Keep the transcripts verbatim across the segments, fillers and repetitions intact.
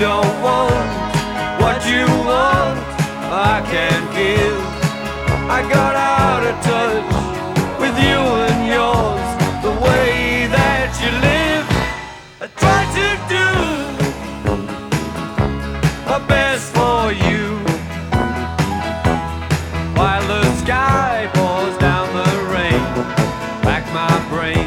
don't want what you want, I can't give. I got out of touch with you and yours, the way that you live. I try to do my best for you, while the sky pours down the rain, rack my brain.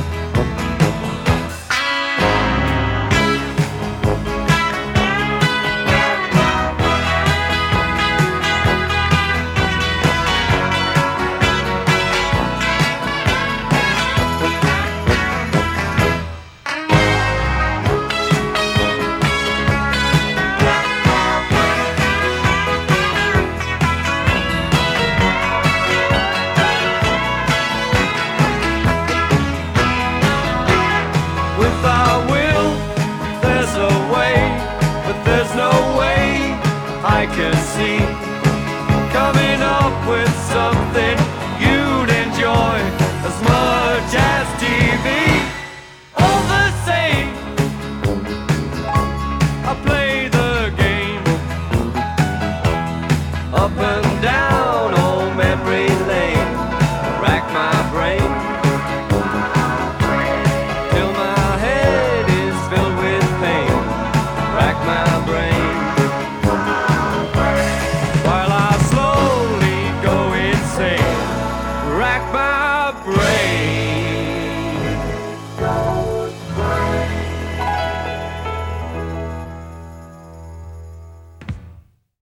I can see coming up with something you'd enjoy as much as T V. All the same, I play the game up and down old memory lane, rack my brain till my head is filled with pain, rack my brain. Rack my